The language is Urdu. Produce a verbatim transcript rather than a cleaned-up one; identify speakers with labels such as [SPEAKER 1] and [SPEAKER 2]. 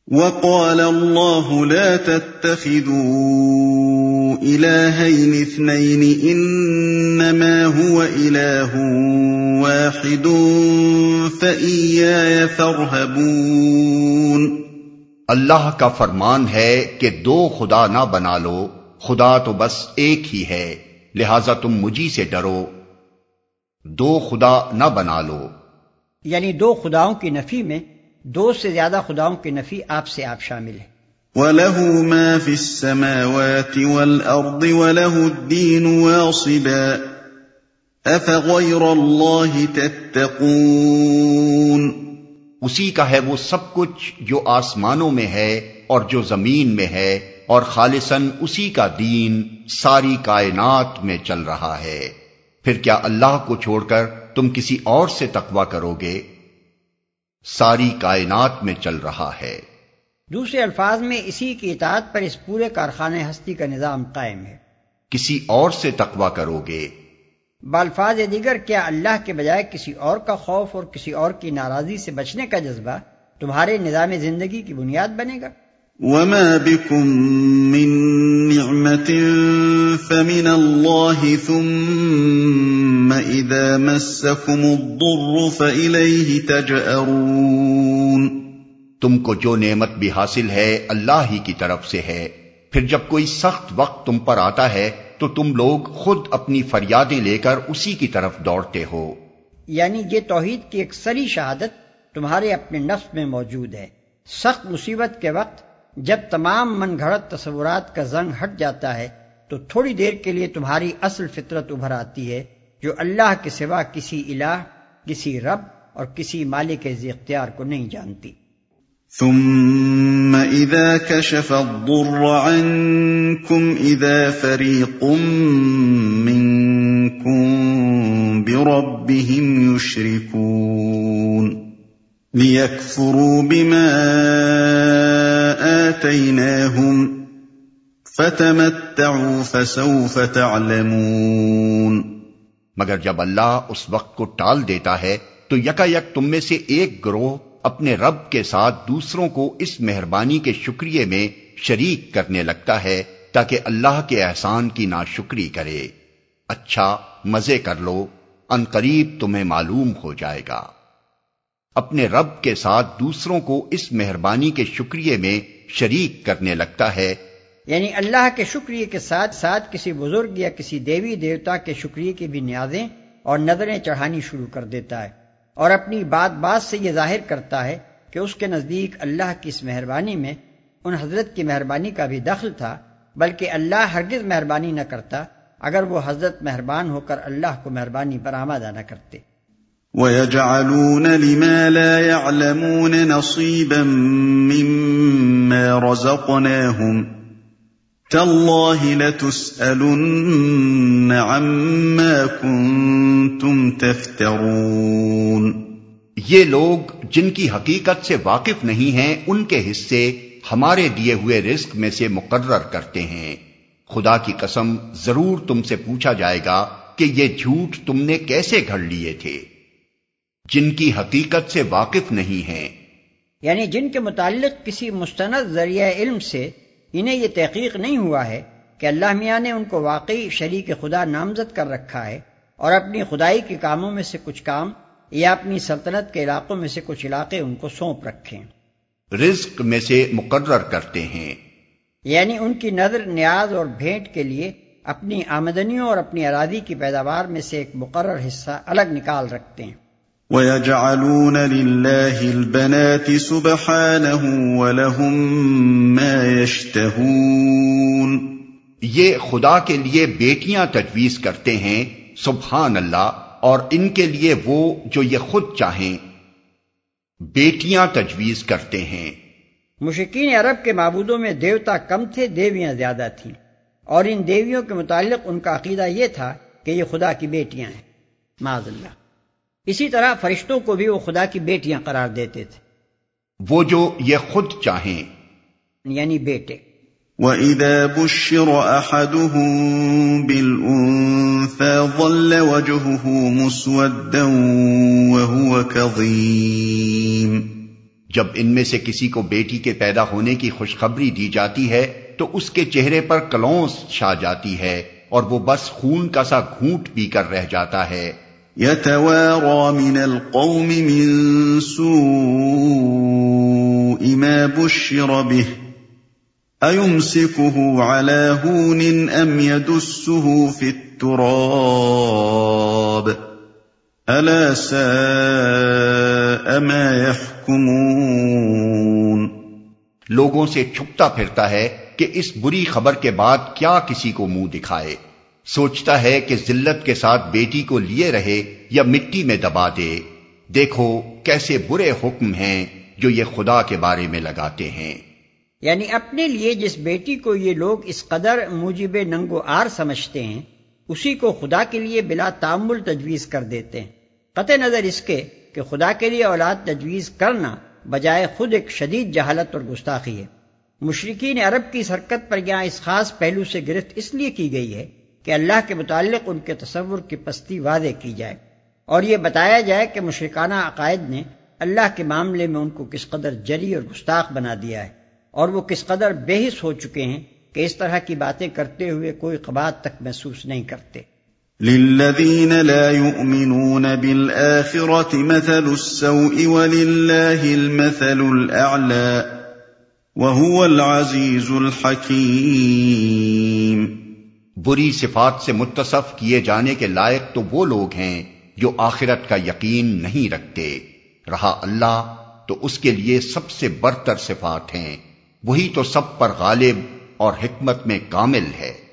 [SPEAKER 1] وقال الله لا تتخذوا إلهين اثنين إنما هو إله واحد فإياي فارهبون۔
[SPEAKER 2] اللہ کا فرمان ہے کہ دو خدا نہ بنا لو، خدا تو بس ایک ہی ہے، لہذا تم مجھی سے ڈرو، دو خدا نہ بنا لو۔
[SPEAKER 3] یعنی دو خداؤں کی نفی میں دو سے زیادہ خداؤں کی نفی آپ سے آپ شامل ہے۔
[SPEAKER 1] وَلَهُ مَا فِي السَّمَاوَاتِ وَالْأَرْضِ وَلَهُ الدِّينُ وَاصِبًا أَفَغَيْرَ اللَّهِ تَتَّقُونَ۔
[SPEAKER 2] اسی کا ہے وہ سب کچھ جو آسمانوں میں ہے اور جو زمین میں ہے، اور خالصاً اسی کا دین ساری کائنات میں چل رہا ہے، پھر کیا اللہ کو چھوڑ کر تم کسی اور سے تقویٰ کرو گے؟ ساری کائنات میں چل رہا ہے۔
[SPEAKER 3] دوسرے الفاظ میں اسی کی اطاعت پر اس پورے کارخانے ہستی کا نظام قائم ہے۔
[SPEAKER 2] کسی اور سے تقویٰ کرو گے۔
[SPEAKER 3] بالفاظ دیگر کیا اللہ کے بجائے کسی اور کا خوف اور کسی اور کی ناراضی سے بچنے کا جذبہ تمہارے نظام زندگی کی بنیاد بنے گا؟
[SPEAKER 1] وَمَا بِكُم مِّن نِّعْمَةٍ فَمِنَ اللَّهِ ثُمَّ إِذَا مَسَّكُمُ الضُّرُّ فَإِلَيْهِ تَجْأَرُونَ۔
[SPEAKER 2] تم کو جو نعمت بھی حاصل ہے اللہ ہی کی طرف سے ہے، پھر جب کوئی سخت وقت تم پر آتا ہے تو تم لوگ خود اپنی فریادیں لے کر اسی کی طرف دوڑتے ہو۔
[SPEAKER 3] یعنی یہ توحید کی ایک سری شہادت تمہارے اپنے نفس میں موجود ہے۔ سخت مصیبت کے وقت جب تمام من گھڑت تصورات کا زنگ ہٹ جاتا ہے تو تھوڑی دیر کے لیے تمہاری اصل فطرت ابھر آتی ہے جو اللہ کے سوا کسی الہ، کسی رب اور کسی مالک ذی اختیار کو نہیں جانتی۔
[SPEAKER 1] ثم اذا كشف الضر عنكم اذا فريق منكم بربهم يشركون ليكفروا بما آتيناهم فتمتعوا فسوف تعلمون۔
[SPEAKER 2] مگر جب اللہ اس وقت کو ٹال دیتا ہے تو یکا یک تم میں سے ایک گروہ اپنے رب کے ساتھ دوسروں کو اس مہربانی کے شکریے میں شریک کرنے لگتا ہے تاکہ اللہ کے احسان کی ناشکری کرے۔ اچھا مزے کر لو، ان قریب تمہیں معلوم ہو جائے گا۔ اپنے رب کے ساتھ دوسروں کو اس مہربانی کے شکریے میں شریک کرنے لگتا ہے،
[SPEAKER 3] یعنی اللہ کے شکریے کے ساتھ ساتھ کسی بزرگ یا کسی دیوی دیوتا کے شکریے کی بھی نیازیں اور نظریں چڑھانی شروع کر دیتا ہے، اور اپنی بات بات سے یہ ظاہر کرتا ہے کہ اس کے نزدیک اللہ کی اس مہربانی میں ان حضرت کی مہربانی کا بھی دخل تھا، بلکہ اللہ ہرگز مہربانی نہ کرتا اگر وہ حضرت مہربان ہو کر اللہ کو مہربانی پر آمادہ نہ کرتے۔
[SPEAKER 1] وَيَجْعَلُونَ لِمَا لَا يَعْلَمُونَ نَصِيبًا مِّمَّا رَزَقْنَاهُمْ تَاللَّهِ لَتُسْأَلُنَّ عَمَّا كُنتُمْ تَفْتَرُونَ۔
[SPEAKER 2] یہ لوگ جن کی حقیقت سے واقف نہیں ہیں ان کے حصے ہمارے دیے ہوئے رزق میں سے مقرر کرتے ہیں۔ خدا کی قسم ضرور تم سے پوچھا جائے گا کہ یہ جھوٹ تم نے کیسے گھڑ لیے تھے، جن کی حقیقت سے واقف نہیں ہیں،
[SPEAKER 3] یعنی جن کے متعلق کسی مستند ذریعہ علم سے انہیں یہ تحقیق نہیں ہوا ہے کہ اللہ میاں نے ان کو واقعی شریک خدا نامزد کر رکھا ہے اور اپنی خدائی کے کاموں میں سے کچھ کام یا اپنی سلطنت کے علاقوں میں سے کچھ علاقے ان کو سونپ رکھیں،
[SPEAKER 2] رزق میں سے مقرر کرتے ہیں،
[SPEAKER 3] یعنی ان کی نظر نیاز اور بھیٹ کے لیے اپنی آمدنیوں اور اپنی اراضی کی پیداوار میں سے ایک مقرر حصہ الگ نکال رکھتے ہیں۔
[SPEAKER 1] وَيَجْعَلُونَ لِلَّهِ الْبَنَاتِ سُبْحَانَهُ وَلَهُم مَّا يَشْتَهُونَ۔
[SPEAKER 2] یہ خدا کے لیے بیٹیاں تجویز کرتے ہیں، سبحان اللہ، اور ان کے لیے وہ جو یہ خود چاہیں بیٹیاں تجویز کرتے ہیں۔
[SPEAKER 3] مشرکین عرب کے معبودوں میں دیوتا کم تھے، دیویاں زیادہ تھیں، اور ان دیویوں کے متعلق ان کا عقیدہ یہ تھا کہ یہ خدا کی بیٹیاں ہیں، معاذ اللہ۔ اسی طرح فرشتوں کو بھی وہ خدا کی بیٹیاں قرار دیتے تھے،
[SPEAKER 2] وہ جو یہ خود چاہیں،
[SPEAKER 3] یعنی بیٹے۔
[SPEAKER 1] وَإِذَا بُشِّرَ أَحَدُهُم بِالْأُنثَىٰ ظَلَّ وَجْهُهُ مُسْوَدًّا وَهُوَ كَظِيمٌ۔
[SPEAKER 2] جب ان میں سے کسی کو بیٹی کے پیدا ہونے کی خوشخبری دی جاتی ہے تو اس کے چہرے پر کلونس چھا جاتی ہے اور وہ بس خون کا سا گھونٹ پی کر رہ جاتا ہے۔
[SPEAKER 1] يتوارى من القوم من سوء ما بشر به أيمسكه على هون أم يدسه في التراب ألا ساء ما يحكمون۔
[SPEAKER 2] لوگوں سے چھپتا پھرتا ہے کہ اس بری خبر کے بعد کیا کسی کو منہ دکھائے، سوچتا ہے کہ ذلت کے ساتھ بیٹی کو لیے رہے یا مٹی میں دبا دے۔ دیکھو کیسے برے حکم ہیں جو یہ خدا کے بارے میں لگاتے ہیں۔
[SPEAKER 3] یعنی اپنے لیے جس بیٹی کو یہ لوگ اس قدر موجب ننگ و عار سمجھتے ہیں اسی کو خدا کے لیے بلا تامل تجویز کر دیتے ہیں، قطع نظر اس کے کہ خدا کے لیے اولاد تجویز کرنا بجائے خود ایک شدید جہالت اور گستاخی ہے۔ مشرکین عرب کی اس حرکت پر یہاں اس خاص پہلو سے گرفت اس لیے کی گئی ہے کہ اللہ کے متعلق ان کے تصور کی پستی واضح کی جائے اور یہ بتایا جائے کہ مشرکانہ عقائد نے اللہ کے معاملے میں ان کو کس قدر جری اور گستاخ بنا دیا ہے اور وہ کس قدر بے حس ہو چکے ہیں کہ اس طرح کی باتیں کرتے ہوئے کوئی قباحت تک محسوس نہیں کرتے۔
[SPEAKER 1] للذین لا یؤمنون بالآخرة مثل السوء وللہ المثل الأعلی وهو العزیز الحکیم۔
[SPEAKER 2] بری صفات سے متصف کیے جانے کے لائق تو وہ لوگ ہیں جو آخرت کا یقین نہیں رکھتے، رہا اللہ تو اس کے لیے سب سے برتر صفات ہیں، وہی تو سب پر غالب اور حکمت میں کامل ہے۔